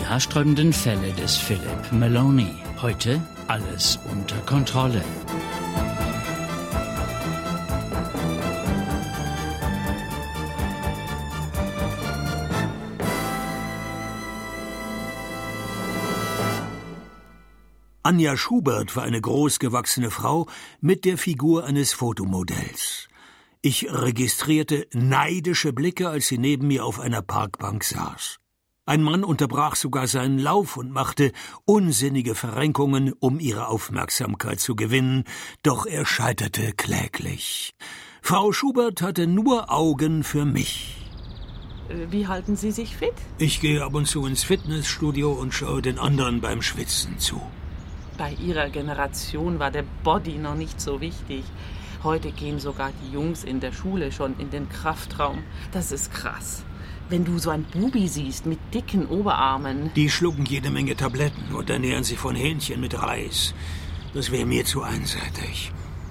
haarsträubenden Fälle des Philip Maloney. Heute alles unter Kontrolle. Anja Schubert war eine großgewachsene Frau mit der Figur eines Fotomodells. Ich registrierte neidische Blicke, als sie neben mir auf einer Parkbank saß. Ein Mann unterbrach sogar seinen Lauf und machte unsinnige Verrenkungen, um ihre Aufmerksamkeit zu gewinnen, doch er scheiterte kläglich. Frau Schubert hatte nur Augen für mich. Wie halten Sie sich fit? Ich gehe ab und zu ins Fitnessstudio und schaue den anderen beim Schwitzen zu. Bei Ihrer Generation war der Body noch nicht so wichtig. Heute gehen sogar die Jungs in der Schule schon in den Kraftraum. Das ist krass. Wenn du so ein Bubi siehst mit dicken Oberarmen. Die schlucken jede Menge Tabletten und ernähren sich von Hähnchen mit Reis. Das wäre mir zu einseitig.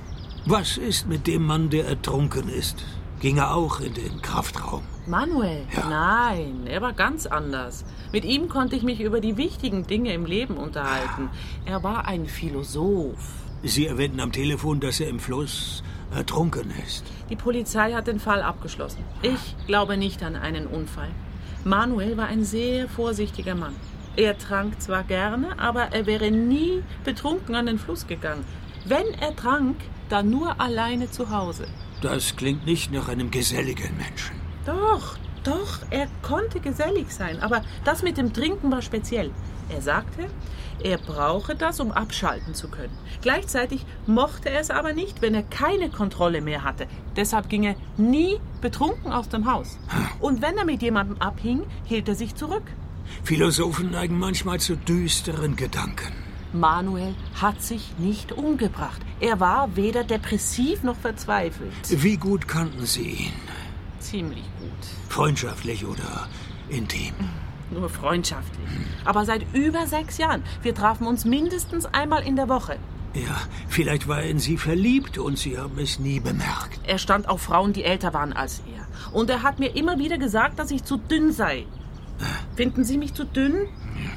Was ist mit dem Mann, der ertrunken ist? Ging er auch in den Kraftraum? Manuel? Ja. Nein, er war ganz anders. Mit ihm konnte ich mich über die wichtigen Dinge im Leben unterhalten. Er war ein Philosoph. Sie erwähnten am Telefon, dass er im Fluss ertrunken ist. Die Polizei hat den Fall abgeschlossen. Ich glaube nicht an einen Unfall. Manuel war ein sehr vorsichtiger Mann. Er trank zwar gerne, aber er wäre nie betrunken an den Fluss gegangen. Wenn er trank, dann nur alleine zu Hause. Das klingt nicht nach einem geselligen Menschen. Doch, er konnte gesellig sein, aber das mit dem Trinken war speziell. Er sagte, er brauche das, um abschalten zu können. Gleichzeitig mochte er es aber nicht, wenn er keine Kontrolle mehr hatte. Deshalb ging er nie betrunken aus dem Haus. Und wenn er mit jemandem abhing, hielt er sich zurück. Philosophen neigen manchmal zu düsteren Gedanken. Manuel hat sich nicht umgebracht. Er war weder depressiv noch verzweifelt. Wie gut kannten Sie ihn? Ziemlich gut. Freundschaftlich oder intim? Nur freundschaftlich. Aber seit über 6 Jahren. Wir trafen uns mindestens einmal in der Woche. Ja, vielleicht war er in Sie verliebt und Sie haben es nie bemerkt. Er stand auf Frauen, die älter waren als er. Und er hat mir immer wieder gesagt, dass ich zu dünn sei. Finden Sie mich zu dünn?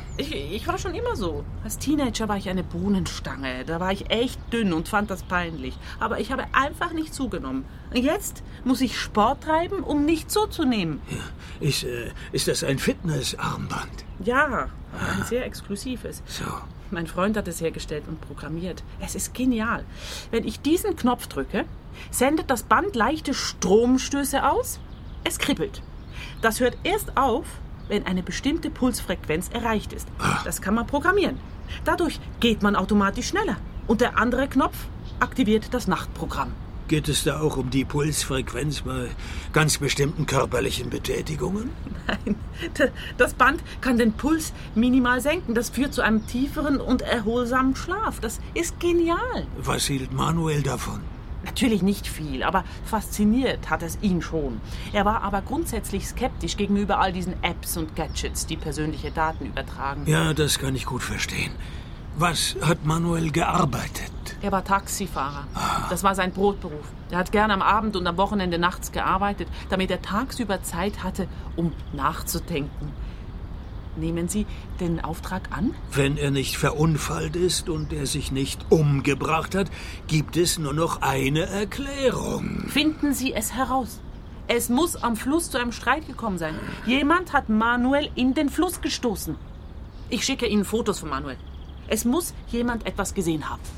Ich war schon immer so. Als Teenager war ich eine Bohnenstange. Da war ich echt dünn und fand das peinlich. Aber ich habe einfach nicht zugenommen. Jetzt muss ich Sport treiben, um nicht zuzunehmen. Ja. Ist das ein Fitnessarmband? Ja, aber ein sehr exklusives. So. Mein Freund hat es hergestellt und programmiert. Es ist genial. Wenn ich diesen Knopf drücke, sendet das Band leichte Stromstöße aus. Es kribbelt. Das hört erst auf, wenn eine bestimmte Pulsfrequenz erreicht ist. Das kann man programmieren. Dadurch geht man automatisch schneller. Und der andere Knopf aktiviert das Nachtprogramm. Geht es da auch um die Pulsfrequenz bei ganz bestimmten körperlichen Betätigungen? Nein, das Band kann den Puls minimal senken. Das führt zu einem tieferen und erholsamen Schlaf. Das ist genial. Was hielt Manuel davon? Natürlich nicht viel, aber fasziniert hat es ihn schon. Er war aber grundsätzlich skeptisch gegenüber all diesen Apps und Gadgets, die persönliche Daten übertragen. Ja, das kann ich gut verstehen. Was hat Manuel gearbeitet? Er war Taxifahrer. Das war sein Brotberuf. Er hat gern am Abend und am Wochenende nachts gearbeitet, damit er tagsüber Zeit hatte, um nachzudenken. Nehmen Sie den Auftrag an? Wenn er nicht verunfallt ist und er sich nicht umgebracht hat, gibt es nur noch eine Erklärung. Finden Sie es heraus. Es muss am Fluss zu einem Streit gekommen sein. Jemand hat Manuel in den Fluss gestoßen. Ich schicke Ihnen Fotos von Manuel. Es muss jemand etwas gesehen haben.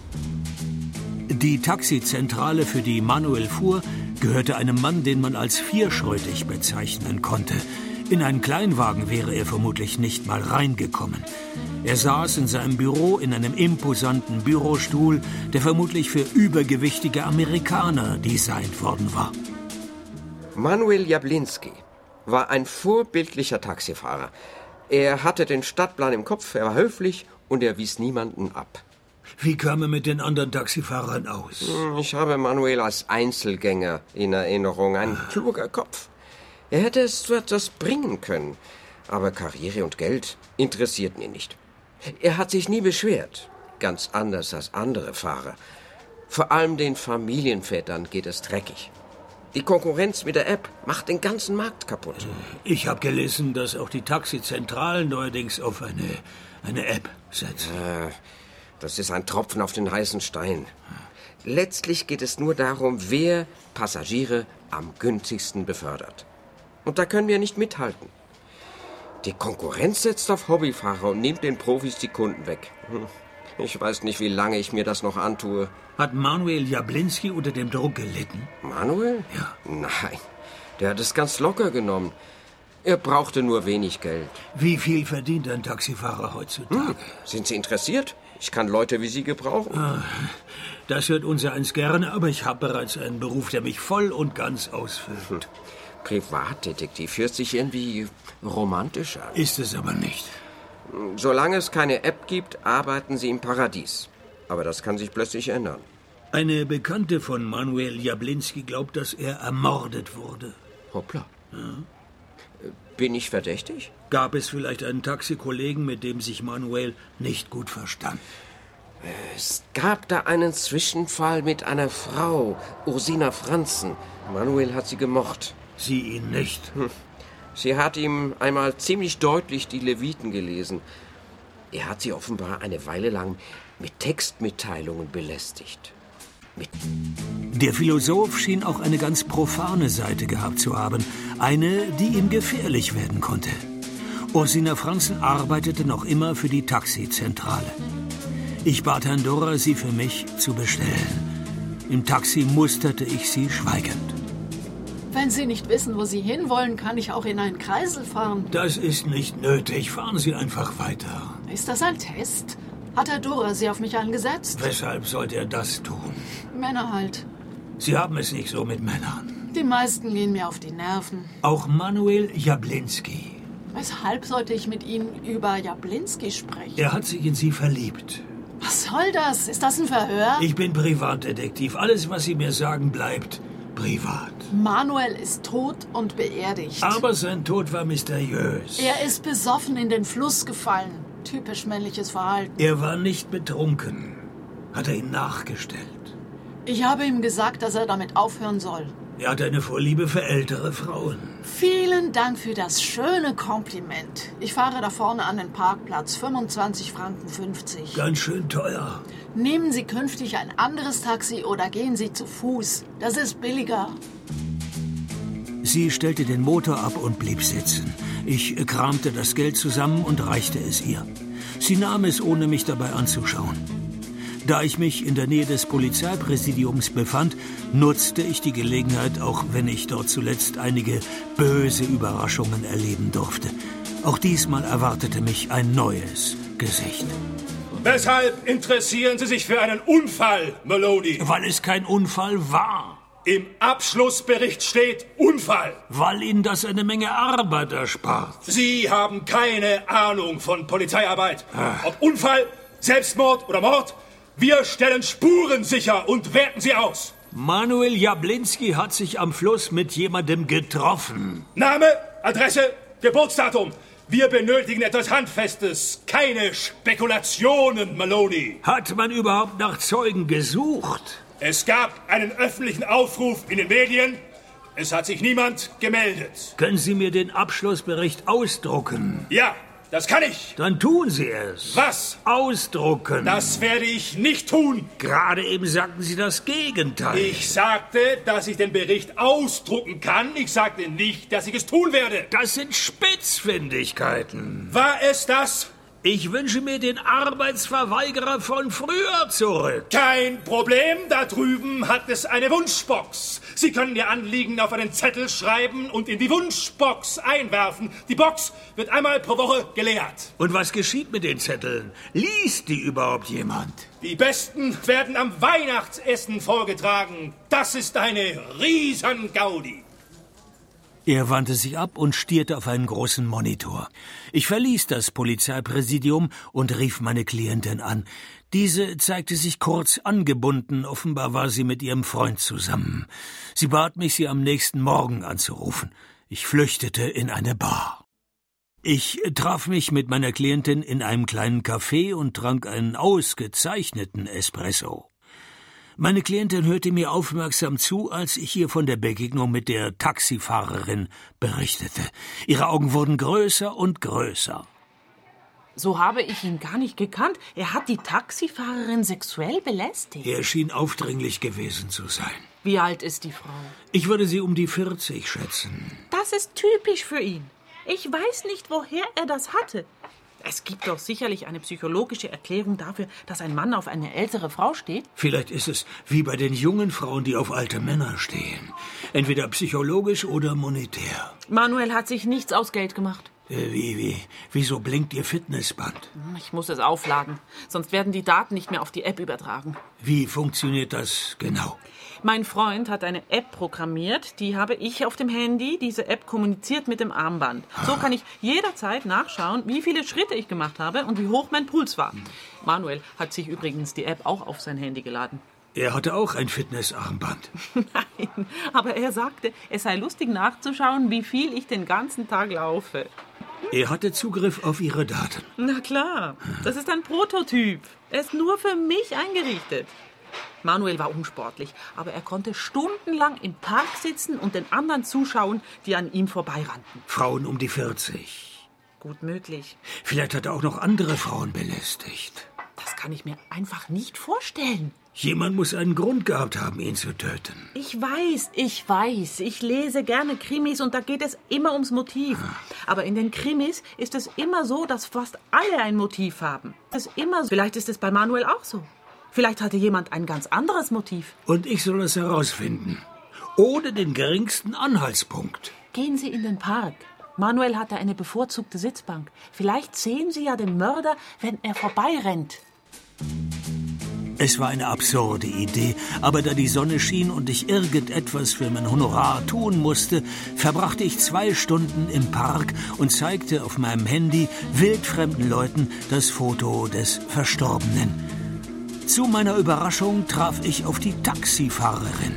Die Taxizentrale, für die Manuel fuhr, gehörte einem Mann, den man als vierschrötig bezeichnen konnte. In einen Kleinwagen wäre er vermutlich nicht mal reingekommen. Er saß in seinem Büro in einem imposanten Bürostuhl, der vermutlich für übergewichtige Amerikaner designt worden war. Manuel Jablinski war ein vorbildlicher Taxifahrer. Er hatte den Stadtplan im Kopf, er war höflich und er wies niemanden ab. Wie kam er mit den anderen Taxifahrern aus? Ich habe Manuel als Einzelgänger in Erinnerung. Ein kluger Kopf. Er hätte es zu etwas bringen können. Aber Karriere und Geld interessierten ihn nicht. Er hat sich nie beschwert. Ganz anders als andere Fahrer. Vor allem den Familienvätern geht es dreckig. Die Konkurrenz mit der App macht den ganzen Markt kaputt. Ich habe gelesen, dass auch die Taxizentralen neuerdings auf eine App setzen. Das ist ein Tropfen auf den heißen Stein. Letztlich geht es nur darum, wer Passagiere am günstigsten befördert. Und da können wir nicht mithalten. Die Konkurrenz setzt auf Hobbyfahrer und nimmt den Profis die Kunden weg. Ich weiß nicht, wie lange ich mir das noch antue. Hat Manuel Jablinski unter dem Druck gelitten? Manuel? Ja. Nein, der hat es ganz locker genommen. Er brauchte nur wenig Geld. Wie viel verdient ein Taxifahrer heutzutage? Sind Sie interessiert? Ich kann Leute wie Sie gebrauchen. Das hört unsereins gerne, aber ich habe bereits einen Beruf, der mich voll und ganz ausfüllt. Privatdetektiv hört sich irgendwie romantisch an. Ist es aber nicht. Solange es keine App gibt, arbeiten Sie im Paradies. Aber das kann sich plötzlich ändern. Eine Bekannte von Manuel Jablinski glaubt, dass er ermordet wurde. Hoppla. Ja. Bin ich verdächtig? Gab es vielleicht einen Taxikollegen, mit dem sich Manuel nicht gut verstand? Es gab da einen Zwischenfall mit einer Frau, Ursina Franzen. Manuel hat sie gemocht. Sie ihn nicht? Sie hat ihm einmal ziemlich deutlich die Leviten gelesen. Er hat sie offenbar eine Weile lang mit Textmitteilungen belästigt. Der Philosoph schien auch eine ganz profane Seite gehabt zu haben. Eine, die ihm gefährlich werden konnte. Ursina Franzen arbeitete noch immer für die Taxizentrale. Ich bat Herrn Durrer, sie für mich zu bestellen. Im Taxi musterte ich sie schweigend. Wenn Sie nicht wissen, wo Sie hinwollen, kann ich auch in einen Kreisel fahren. Das ist nicht nötig. Fahren Sie einfach weiter. Ist das ein Test? Hat Herr Durrer Sie auf mich angesetzt? Weshalb sollte er das tun? Männer halt. Sie haben es nicht so mit Männern. Die meisten gehen mir auf die Nerven. Auch Manuel Jablinski. Weshalb sollte ich mit Ihnen über Jablinski sprechen? Er hat sich in Sie verliebt. Was soll das? Ist das ein Verhör? Ich bin Privatdetektiv. Alles, was Sie mir sagen, bleibt privat. Manuel ist tot und beerdigt. Aber sein Tod war mysteriös. Er ist besoffen in den Fluss gefallen. Typisch männliches Verhalten. Er war nicht betrunken. Hat er ihn nachgestellt? Ich habe ihm gesagt, dass er damit aufhören soll. Er hat eine Vorliebe für ältere Frauen. Vielen Dank für das schöne Kompliment. Ich fahre da vorne an den Parkplatz. 25,50 Franken. Ganz schön teuer. Nehmen Sie künftig ein anderes Taxi oder gehen Sie zu Fuß. Das ist billiger. Sie stellte den Motor ab und blieb sitzen. Ich kramte das Geld zusammen und reichte es ihr. Sie nahm es, ohne mich dabei anzuschauen. Da ich mich in der Nähe des Polizeipräsidiums befand, nutzte ich die Gelegenheit, auch wenn ich dort zuletzt einige böse Überraschungen erleben durfte. Auch diesmal erwartete mich ein neues Gesicht. Weshalb interessieren Sie sich für einen Unfall, Maloney? Weil es kein Unfall war. Im Abschlussbericht steht Unfall. Weil Ihnen das eine Menge Arbeit erspart. Sie haben keine Ahnung von Polizeiarbeit. Ob Unfall, Selbstmord oder Mord, wir stellen Spuren sicher und werten sie aus. Manuel Jablinski hat sich am Fluss mit jemandem getroffen. Name, Adresse, Geburtsdatum. Wir benötigen etwas Handfestes, keine Spekulationen, Maloney. Hat man überhaupt nach Zeugen gesucht? Es gab einen öffentlichen Aufruf in den Medien. Es hat sich niemand gemeldet. Können Sie mir den Abschlussbericht ausdrucken? Ja, das kann ich. Dann tun Sie es. Was? Ausdrucken. Das werde ich nicht tun. Gerade eben sagten Sie das Gegenteil. Ich sagte, dass ich den Bericht ausdrucken kann. Ich sagte nicht, dass ich es tun werde. Das sind Spitzfindigkeiten. War es das? Ich wünsche mir den Arbeitsverweigerer von früher zurück. Kein Problem, da drüben hat es eine Wunschbox. Sie können Ihr Anliegen auf einen Zettel schreiben und in die Wunschbox einwerfen. Die Box wird einmal pro Woche geleert. Und was geschieht mit den Zetteln? Liest die überhaupt jemand? Die besten werden am Weihnachtsessen vorgetragen. Das ist eine Riesengaudi. Er wandte sich ab und stierte auf einen großen Monitor. Ich verließ das Polizeipräsidium und rief meine Klientin an. Diese zeigte sich kurz angebunden, offenbar war sie mit ihrem Freund zusammen. Sie bat mich, sie am nächsten Morgen anzurufen. Ich flüchtete in eine Bar. Ich traf mich mit meiner Klientin in einem kleinen Café und trank einen ausgezeichneten Espresso. Meine Klientin hörte mir aufmerksam zu, als ich ihr von der Begegnung mit der Taxifahrerin berichtete. Ihre Augen wurden größer und größer. So habe ich ihn gar nicht gekannt. Er hat die Taxifahrerin sexuell belästigt. Er schien aufdringlich gewesen zu sein. Wie alt ist die Frau? Ich würde sie um die 40 schätzen. Das ist typisch für ihn. Ich weiß nicht, woher er das hatte. Es gibt doch sicherlich eine psychologische Erklärung dafür, dass ein Mann auf eine ältere Frau steht. Vielleicht ist es wie bei den jungen Frauen, die auf alte Männer stehen. Entweder psychologisch oder monetär. Manuel hat sich nichts aus Geld gemacht. Wieso blinkt Ihr Fitnessband? Ich muss es aufladen, sonst werden die Daten nicht mehr auf die App übertragen. Wie funktioniert das genau? Mein Freund hat eine App programmiert, die habe ich auf dem Handy. Diese App kommuniziert mit dem Armband. So kann ich jederzeit nachschauen, wie viele Schritte ich gemacht habe und wie hoch mein Puls war. Manuel hat sich übrigens die App auch auf sein Handy geladen. Er hatte auch ein Fitnessarmband. Nein, aber er sagte, es sei lustig nachzuschauen, wie viel ich den ganzen Tag laufe. Er hatte Zugriff auf Ihre Daten. Na klar, das ist ein Prototyp. Er ist nur für mich eingerichtet. Manuel war unsportlich, aber er konnte stundenlang im Park sitzen und den anderen zuschauen, die an ihm vorbeirannten. Frauen um die 40. Gut möglich. Vielleicht hat er auch noch andere Frauen belästigt. Das kann ich mir einfach nicht vorstellen. Jemand muss einen Grund gehabt haben, ihn zu töten. Ich weiß. Ich lese gerne Krimis und da geht es immer ums Motiv. Aber in den Krimis ist es immer so, dass fast alle ein Motiv haben. Das ist immer so. Vielleicht ist es bei Manuel auch so. Vielleicht hatte jemand ein ganz anderes Motiv. Und ich soll es herausfinden. Ohne den geringsten Anhaltspunkt. Gehen Sie in den Park. Manuel hatte eine bevorzugte Sitzbank. Vielleicht sehen Sie ja den Mörder, wenn er vorbeirennt. Es war eine absurde Idee, aber da die Sonne schien und ich irgendetwas für mein Honorar tun musste, verbrachte ich 2 Stunden im Park und zeigte auf meinem Handy wildfremden Leuten das Foto des Verstorbenen. Zu meiner Überraschung traf ich auf die Taxifahrerin.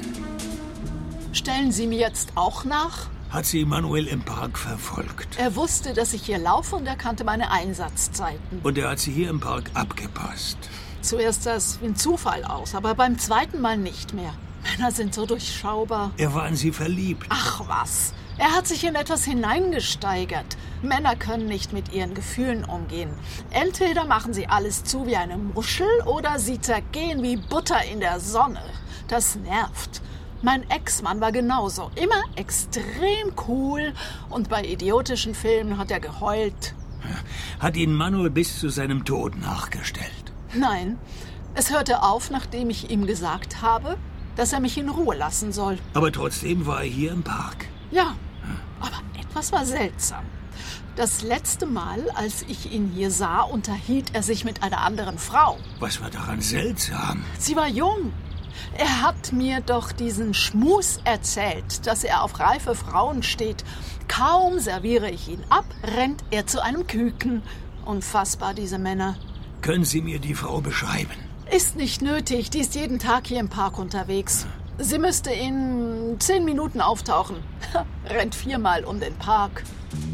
Stellen Sie mir jetzt auch nach? Hat sie Manuel im Park verfolgt. Er wusste, dass ich hier laufe und er kannte meine Einsatzzeiten. Und er hat sie hier im Park abgepasst. Zuerst sah es wie ein Zufall aus, aber beim zweiten Mal nicht mehr. Männer sind so durchschaubar. Er war in sie verliebt. Ach was, er hat sich in etwas hineingesteigert. Männer können nicht mit ihren Gefühlen umgehen. Entweder machen sie alles zu wie eine Muschel oder sie zergehen wie Butter in der Sonne. Das nervt. Mein Ex-Mann war genauso. Immer extrem cool und bei idiotischen Filmen hat er geheult. Hat ihn Manuel bis zu seinem Tod nachgestellt? Nein, es hörte auf, nachdem ich ihm gesagt habe, dass er mich in Ruhe lassen soll. Aber trotzdem war er hier im Park. Ja, aber etwas war seltsam. Das letzte Mal, als ich ihn hier sah, unterhielt er sich mit einer anderen Frau. Was war daran seltsam? Sie war jung. Er hat mir doch diesen Schmus erzählt, dass er auf reife Frauen steht. Kaum serviere ich ihn ab, rennt er zu einem Küken. Unfassbar, diese Männer. Können Sie mir die Frau beschreiben? Ist nicht nötig, die ist jeden Tag hier im Park unterwegs. Sie müsste in 10 Minuten auftauchen. Rennt 4-mal um den Park.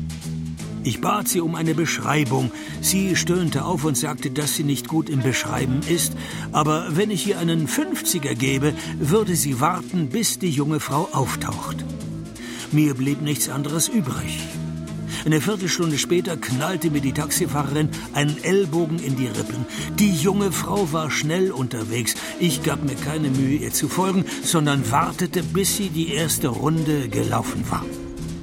Ich bat sie um eine Beschreibung. Sie stöhnte auf und sagte, dass sie nicht gut im Beschreiben ist. Aber wenn ich ihr einen 50er gebe, würde sie warten, bis die junge Frau auftaucht. Mir blieb nichts anderes übrig. Eine Viertelstunde später knallte mir die Taxifahrerin einen Ellbogen in die Rippen. Die junge Frau war schnell unterwegs. Ich gab mir keine Mühe, ihr zu folgen, sondern wartete, bis sie die erste Runde gelaufen war.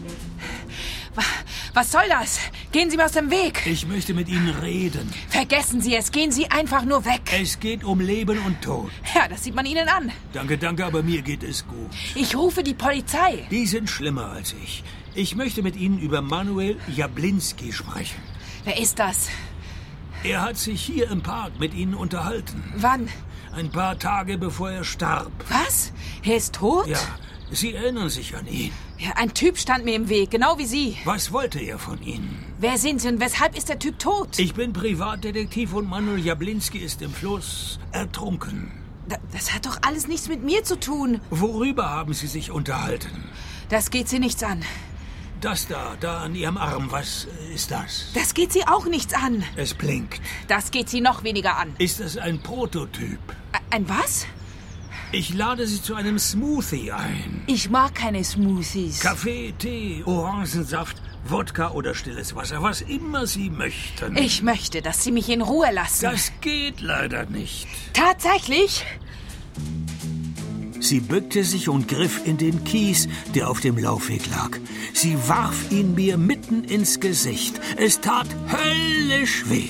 Was soll das? Gehen Sie mir aus dem Weg. Ich möchte mit Ihnen reden. Vergessen Sie es. Gehen Sie einfach nur weg. Es geht um Leben und Tod. Ja, das sieht man Ihnen an. Danke, aber mir geht es gut. Ich rufe die Polizei. Die sind schlimmer als ich. Ich möchte mit Ihnen über Manuel Jablinski sprechen. Wer ist das? Er hat sich hier im Park mit Ihnen unterhalten. Wann? Ein paar Tage bevor er starb. Was? Er ist tot? Ja, Sie erinnern sich an ihn. Ja, ein Typ stand mir im Weg, genau wie Sie. Was wollte er von Ihnen? Wer sind Sie und weshalb ist der Typ tot? Ich bin Privatdetektiv und Manuel Jablinski ist im Fluss ertrunken. Das hat doch alles nichts mit mir zu tun. Worüber haben Sie sich unterhalten? Das geht Sie nichts an. Das da an Ihrem Arm, was ist das? Das geht Sie auch nichts an. Es blinkt. Das geht Sie noch weniger an. Ist das ein Prototyp? Ein was? Ich lade Sie zu einem Smoothie ein. Ich mag keine Smoothies. Kaffee, Tee, Orangensaft, Wodka oder stilles Wasser, was immer Sie möchten. Ich möchte, dass Sie mich in Ruhe lassen. Das geht leider nicht. Tatsächlich? Sie bückte sich und griff in den Kies, der auf dem Laufweg lag. Sie warf ihn mir mitten ins Gesicht. Es tat höllisch weh.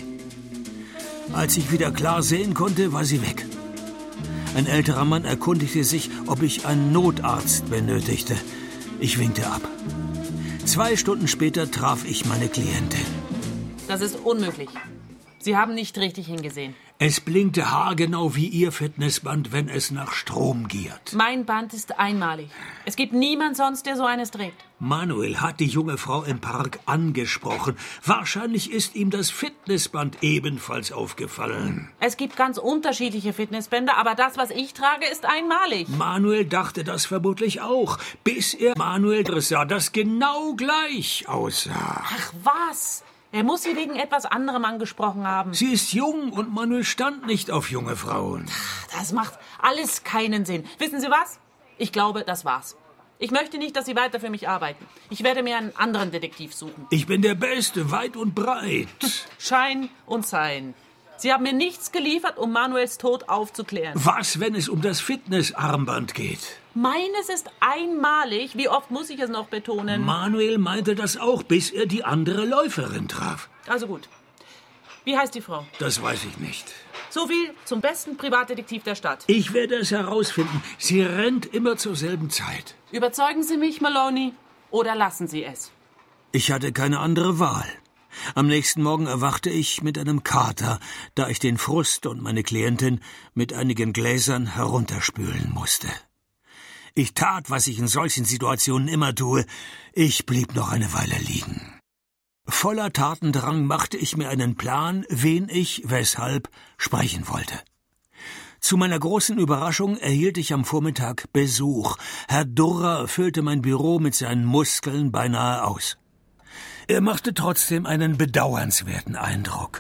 Als ich wieder klar sehen konnte, war sie weg. Ein älterer Mann erkundigte sich, ob ich einen Notarzt benötigte. Ich winkte ab. 2 Stunden später traf ich meine Klientin. Das ist unmöglich. Sie haben nicht richtig hingesehen. Es blinkte haargenau wie Ihr Fitnessband, wenn es nach Strom giert. Mein Band ist einmalig. Es gibt niemand sonst, der so eines trägt. Manuel hat die junge Frau im Park angesprochen. Wahrscheinlich ist ihm das Fitnessband ebenfalls aufgefallen. Es gibt ganz unterschiedliche Fitnessbänder, aber das, was ich trage, ist einmalig. Manuel dachte das vermutlich auch, bis er Manuel sah, das genau gleich aussah. Ach was? Er muss sie wegen etwas anderem angesprochen haben. Sie ist jung und Manuel stand nicht auf junge Frauen. Das macht alles keinen Sinn. Wissen Sie was? Ich glaube, das war's. Ich möchte nicht, dass Sie weiter für mich arbeiten. Ich werde mir einen anderen Detektiv suchen. Ich bin der Beste, weit und breit. Schein und Sein. Sie haben mir nichts geliefert, um Manuels Tod aufzuklären. Was, wenn es um das Fitnessarmband geht? Meines ist einmalig. Wie oft muss ich es noch betonen? Manuel meinte das auch, bis er die andere Läuferin traf. Also gut. Wie heißt die Frau? Das weiß ich nicht. So viel zum besten Privatdetektiv der Stadt. Ich werde es herausfinden. Sie rennt immer zur selben Zeit. Überzeugen Sie mich, Maloney, oder lassen Sie es? Ich hatte keine andere Wahl. Am nächsten Morgen erwachte ich mit einem Kater, da ich den Frust und meine Klientin mit einigen Gläsern herunterspülen musste. Ich tat, was ich in solchen Situationen immer tue. Ich blieb noch eine Weile liegen. Voller Tatendrang machte ich mir einen Plan, wen ich, weshalb, sprechen wollte. Zu meiner großen Überraschung erhielt ich am Vormittag Besuch. Herr Durrer füllte mein Büro mit seinen Muskeln beinahe aus. Er machte trotzdem einen bedauernswerten Eindruck.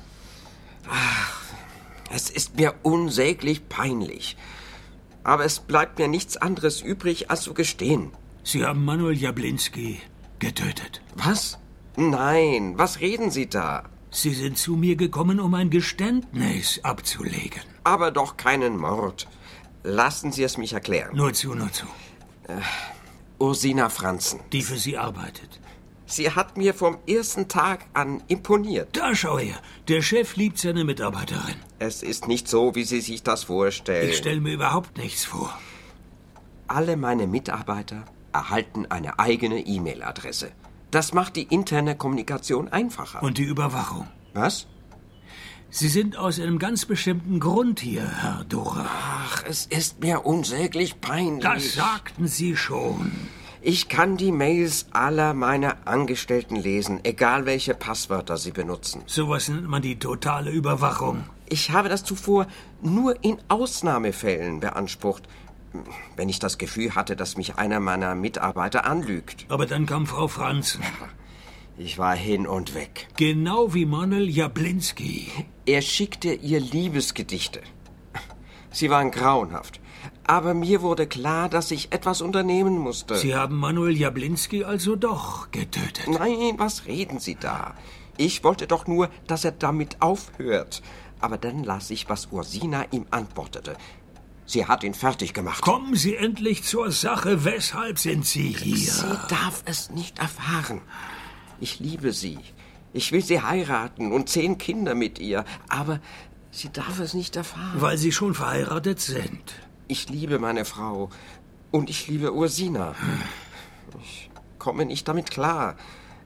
Ach, es ist mir unsäglich peinlich. Aber es bleibt mir nichts anderes übrig, als zu gestehen. Sie haben Manuel Jablinski getötet. Was? Nein, was reden Sie da? Sie sind zu mir gekommen, um ein Geständnis abzulegen. Aber doch keinen Mord. Lassen Sie es mich erklären. Nur zu. Ursina Franzen. Die für Sie arbeitet. Sie hat mir vom ersten Tag an imponiert. Da schau her, der Chef liebt seine Mitarbeiterin. Es ist nicht so, wie Sie sich das vorstellen. Ich stelle mir überhaupt nichts vor. Alle meine Mitarbeiter erhalten eine eigene E-Mail-Adresse. Das macht die interne Kommunikation einfacher. Und die Überwachung. Was? Sie sind aus einem ganz bestimmten Grund hier, Herr Durrer. Ach, es ist mir unsäglich peinlich. Das sagten Sie schon. Ich kann die Mails aller meiner Angestellten lesen, egal welche Passwörter sie benutzen. Sowas nennt man die totale Überwachung. Ich habe das zuvor nur in Ausnahmefällen beansprucht, wenn ich das Gefühl hatte, dass mich einer meiner Mitarbeiter anlügt. Aber dann kam Frau Franzen. Ich war hin und weg. Genau wie Manuel Jablinski. Er schickte ihr Liebesgedichte. Sie waren grauenhaft. Aber mir wurde klar, dass ich etwas unternehmen musste. Sie haben Manuel Jablinski also doch getötet? Nein, was reden Sie da? Ich wollte doch nur, dass er damit aufhört. Aber dann las ich, was Ursina ihm antwortete. Sie hat ihn fertig gemacht. Kommen Sie endlich zur Sache. Weshalb sind Sie hier? Sie darf es nicht erfahren. Ich liebe sie. Ich will sie heiraten und 10 Kinder mit ihr. Aber sie darf es nicht erfahren. Weil Sie schon verheiratet sind. Ich liebe meine Frau und ich liebe Ursina. Ich komme nicht damit klar.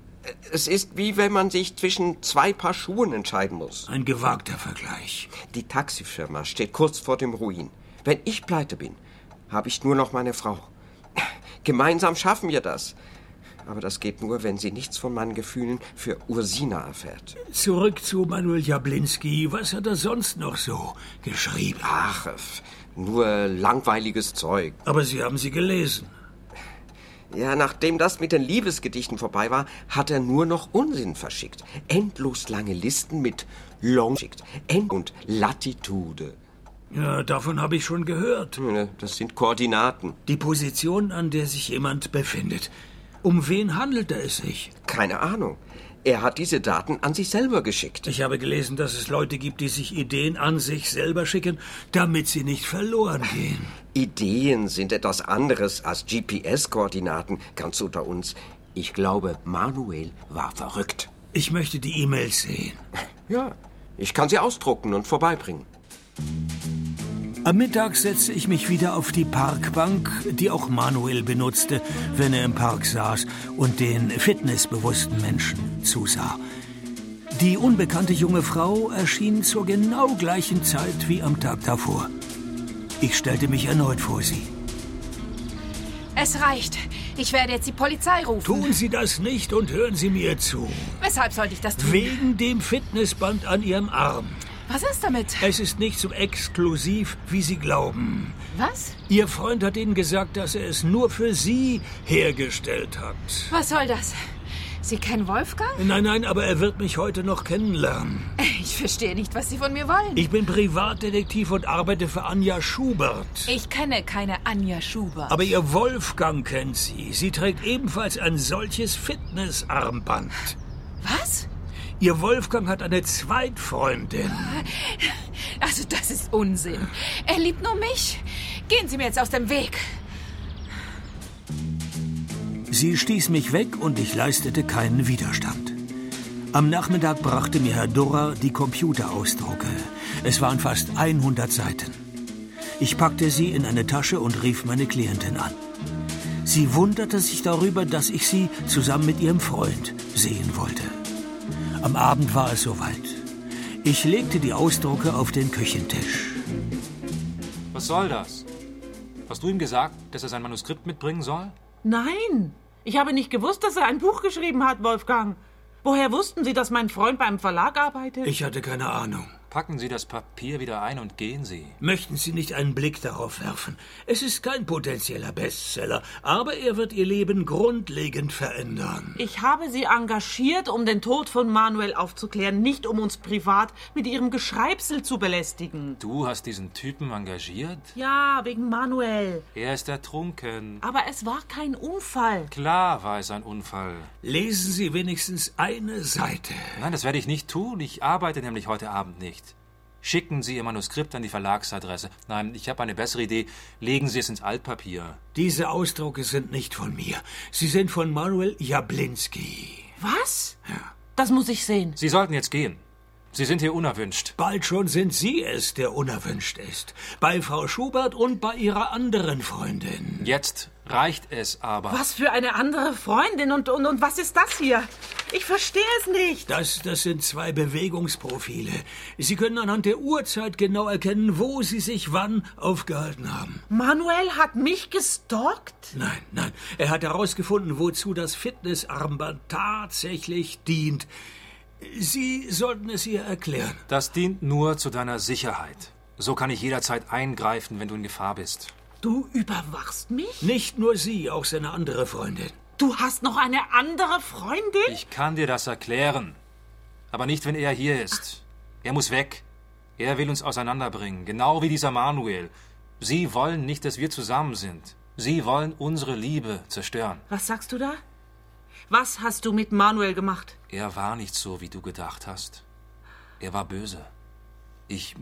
Es ist wie wenn man sich zwischen 2 Paar Schuhen entscheiden muss. Ein gewagter Vergleich. Die Taxifirma steht kurz vor dem Ruin. Wenn ich pleite bin, habe ich nur noch meine Frau. Gemeinsam schaffen wir das. Aber das geht nur, wenn sie nichts von meinen Gefühlen für Ursina erfährt. Zurück zu Manuel Jablinski. Was hat er sonst noch so geschrieben? Ach, nur langweiliges Zeug. Aber Sie haben sie gelesen. Ja, nachdem das mit den Liebesgedichten vorbei war, hat er nur noch Unsinn verschickt. Endlos lange Listen mit Long schickt. Und Latitude. Ja, davon habe ich schon gehört. Das sind Koordinaten. Die Position, an der sich jemand befindet. Um wen handelt es sich? Keine Ahnung. Er hat diese Daten an sich selber geschickt. Ich habe gelesen, dass es Leute gibt, die sich Ideen an sich selber schicken, damit sie nicht verloren gehen. Ideen sind etwas anderes als GPS-Koordinaten, ganz unter uns. Ich glaube, Manuel war verrückt. Ich möchte die E-Mails sehen. Ja, ich kann sie ausdrucken und vorbeibringen. Am Mittag setze ich mich wieder auf die Parkbank, die auch Manuel benutzte, wenn er im Park saß und den fitnessbewussten Menschen zusah. Die unbekannte junge Frau erschien zur genau gleichen Zeit wie am Tag davor. Ich stellte mich erneut vor sie. Es reicht. Ich werde jetzt die Polizei rufen. Tun Sie das nicht und hören Sie mir zu. Weshalb sollte ich das tun? Wegen dem Fitnessband an Ihrem Arm. Was ist damit? Es ist nicht so exklusiv, wie Sie glauben. Was? Ihr Freund hat Ihnen gesagt, dass er es nur für Sie hergestellt hat. Was soll das? Sie kennen Wolfgang? Nein, aber er wird mich heute noch kennenlernen. Ich verstehe nicht, was Sie von mir wollen. Ich bin Privatdetektiv und arbeite für Anja Schubert. Ich kenne keine Anja Schubert. Aber Ihr Wolfgang kennt sie. Sie trägt ebenfalls ein solches Fitnessarmband. Was? Ihr Wolfgang hat eine Zweitfreundin. Also das ist Unsinn. Er liebt nur mich. Gehen Sie mir jetzt aus dem Weg. Sie stieß mich weg und ich leistete keinen Widerstand. Am Nachmittag brachte mir Herr Durrer die Computerausdrucke. Es waren fast 100 Seiten. Ich packte sie in eine Tasche und rief meine Klientin an. Sie wunderte sich darüber, dass ich sie zusammen mit ihrem Freund sehen wollte. Am Abend war es soweit. Ich legte die Ausdrucke auf den Küchentisch. Was soll das? Hast du ihm gesagt, dass er sein Manuskript mitbringen soll? Nein, ich habe nicht gewusst, dass er ein Buch geschrieben hat, Wolfgang. Woher wussten Sie, dass mein Freund beim Verlag arbeitet? Ich hatte keine Ahnung. Packen Sie das Papier wieder ein und gehen Sie. Möchten Sie nicht einen Blick darauf werfen? Es ist kein potenzieller Bestseller, aber er wird Ihr Leben grundlegend verändern. Ich habe Sie engagiert, um den Tod von Manuel aufzuklären, nicht um uns privat mit Ihrem Geschreibsel zu belästigen. Du hast diesen Typen engagiert? Ja, wegen Manuel. Er ist ertrunken. Aber es war kein Unfall. Klar war es ein Unfall. Lesen Sie wenigstens eine Seite. Nein, das werde ich nicht tun. Ich arbeite nämlich heute Abend nicht. Schicken Sie Ihr Manuskript an die Verlagsadresse. Nein, ich habe eine bessere Idee. Legen Sie es ins Altpapier. Diese Ausdrucke sind nicht von mir. Sie sind von Manuel Jablinski. Was? Ja. Das muss ich sehen. Sie sollten jetzt gehen. Sie sind hier unerwünscht. Bald schon sind Sie es, der unerwünscht ist. Bei Frau Schubert und bei Ihrer anderen Freundin. Jetzt reicht es aber. Was für eine andere Freundin und was ist das hier? Ich verstehe es nicht. Das sind 2 Bewegungsprofile. Sie können anhand der Uhrzeit genau erkennen, wo Sie sich wann aufgehalten haben. Manuel hat mich gestalkt? Nein. Er hat herausgefunden, wozu das Fitnessarmband tatsächlich dient. Sie sollten es ihr erklären. Das dient nur zu deiner Sicherheit. So kann ich jederzeit eingreifen, wenn du in Gefahr bist. Du überwachst mich? Nicht nur Sie, auch seine andere Freundin. Du hast noch eine andere Freundin? Ich kann dir das erklären. Aber nicht, wenn er hier ist. Er muss weg. Er will uns auseinanderbringen, genau wie dieser Manuel. Sie wollen nicht, dass wir zusammen sind. Sie wollen unsere Liebe zerstören. Was sagst du da? Was hast du mit Manuel gemacht? Er war nicht so, wie du gedacht hast. Er war böse. Ich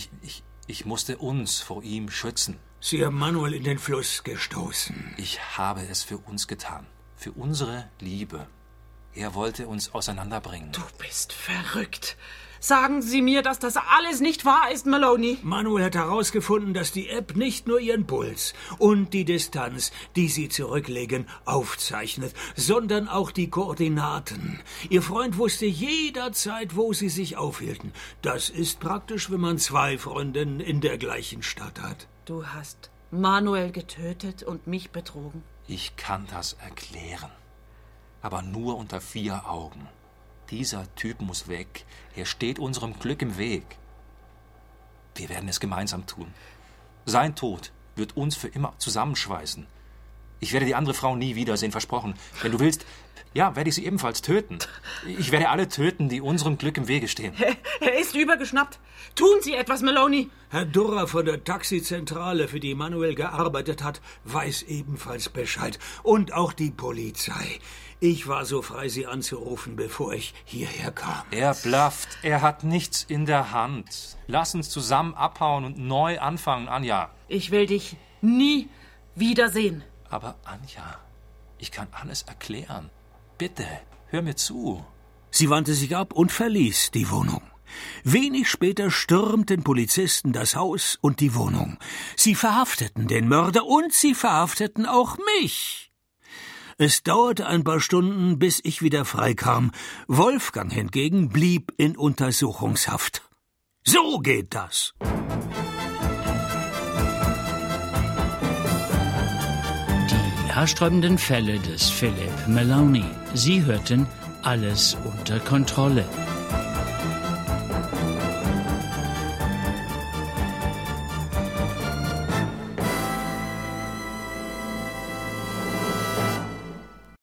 musste uns vor ihm schützen. Sie haben Manuel in den Fluss gestoßen. Ich habe es für uns getan. Für unsere Liebe. Er wollte uns auseinanderbringen. Du bist verrückt. Sagen Sie mir, dass das alles nicht wahr ist, Maloney. Manuel hat herausgefunden, dass die App nicht nur Ihren Puls und die Distanz, die Sie zurücklegen, aufzeichnet, sondern auch die Koordinaten. Ihr Freund wusste jederzeit, wo Sie sich aufhielten. Das ist praktisch, wenn man 2 Freundinnen in der gleichen Stadt hat. Du hast Manuel getötet und mich betrogen. Ich kann das erklären. Aber nur unter 4 Augen. Dieser Typ muss weg. Er steht unserem Glück im Weg. Wir werden es gemeinsam tun. Sein Tod wird uns für immer zusammenschweißen. Ich werde die andere Frau nie wiedersehen, versprochen. Wenn du willst, ja, werde ich sie ebenfalls töten. Ich werde alle töten, die unserem Glück im Wege stehen. Er ist übergeschnappt. Tun Sie etwas, Maloney. Herr Durrer von der Taxizentrale, für die Manuel gearbeitet hat, weiß ebenfalls Bescheid. Und auch die Polizei. Ich war so frei, Sie anzurufen, bevor ich hierher kam. Er blufft. Er hat nichts in der Hand. Lass uns zusammen abhauen und neu anfangen, Anja. Ich will dich nie wiedersehen. Aber Anja, ich kann alles erklären. Bitte, hör mir zu. Sie wandte sich ab und verließ die Wohnung. Wenig später stürmten Polizisten das Haus und die Wohnung. Sie verhafteten den Mörder und sie verhafteten auch mich. Es dauerte ein paar Stunden, bis ich wieder freikam. Wolfgang hingegen blieb in Untersuchungshaft. So geht das. Die haarsträubenden Fälle des Philip Maloney. Sie hörten Alles unter Kontrolle.